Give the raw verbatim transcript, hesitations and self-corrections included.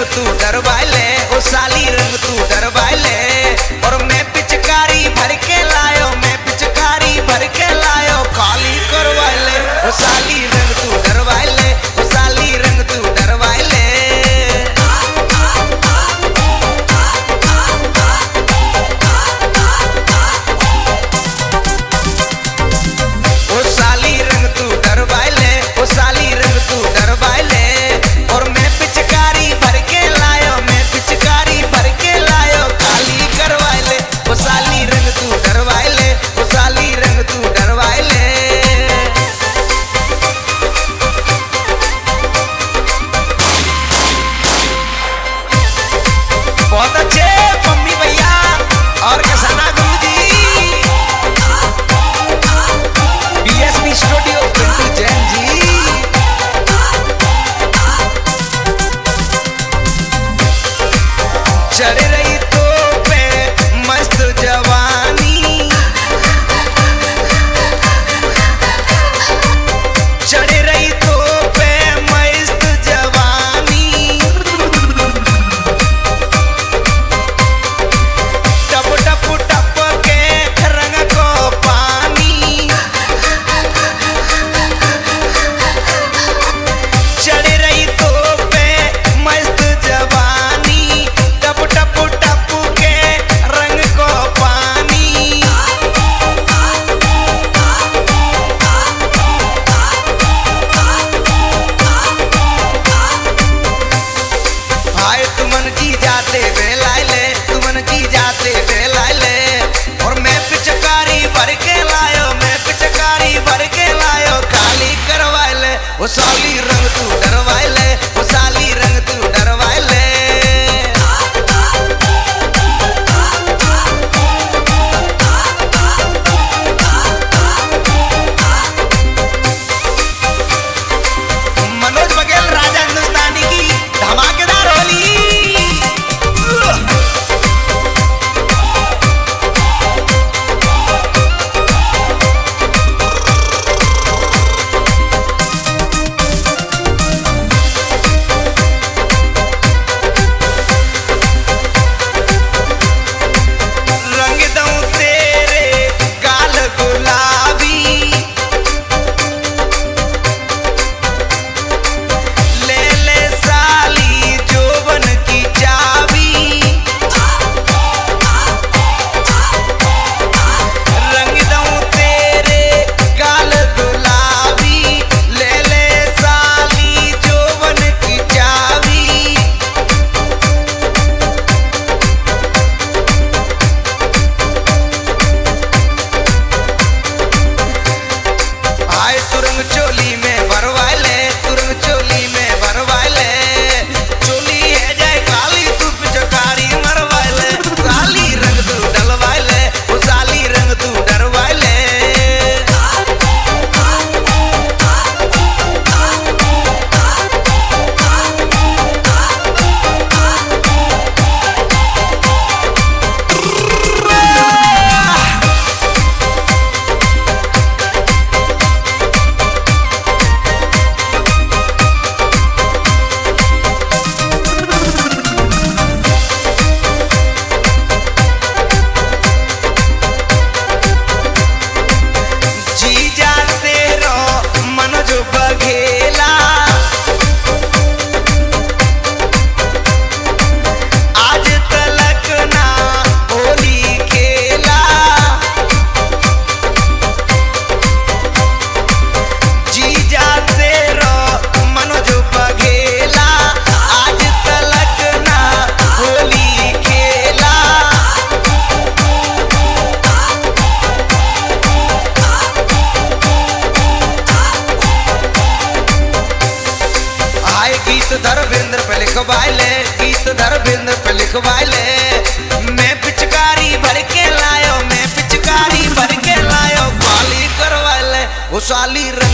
तू डरवाले, ओ साली रंग तू डरवाले। और मैं पिचकारी भर के लायो, मैं पिचकारी भर के लायो, खाली करवाले, ओ साली रंग तू डरवाले, ओ साली रंग तू डरवाले। ओ साली रंग तू डरवाले, ओ साली रंग तू डरवाले। और मैं पिचकारी भर के लायो, मैं पिचकारी भर के लायो, खाली करवाले, ओ साली रंग तू डरवाले, ओ साली रंग तू डरवाले। बहुत अच्छे मम्मी भैया और कसना गुरुजी। BSP studio Pintu Jain ji. चढ़ रही तो पे मस्त जवानी, चढ़ रही तो पे मस्त जवानी। टप टप टप के रंग को पानी, चढ़ रही तो पे मस्त जवानी। टप टप टप के रंग को पानी। हाय तुमन जी जाते बेलाइले, तुमन जी जाते बेलाइले। और मैं पिचकारी भर के लायो, मैं पिचकारी भर के लायो, खाली करवाइले, ओ साली रंग तू डरवाइले, ओ साली रंग तू डरवाइले। मनोज बघेल राजा हिंदुस्तानी की धमाकेदार होली। रंग दूं तेरे गाल गुलाबी, ले ले साली जोबन की चाबी। रंग दूं तेरे गाल गुलाबी, ले ले साली जोबन की चाबी। आए तुरंग चोली में भरवाले, तुरंग चोली में भरवाले। चोली है जाए काली तू पिचकारी मरवाले, साली रंग तू डलवाले, ओ साली रंग तू डरवाले। जीजा तेरो मनोज बघेला, आज तलक ना होली खेला। जीजा तेरो मनोज बघेला, आज तलक ना होली खेला। आए गीत धर्मेंद्र पे लिखवाइले, गीत धर्मेंद्र पे लिखवाइले। मैं पिचकारी भर के लायो, मैं पिचकारी भर के लायो, खाली करवाइले, ओ साली रंग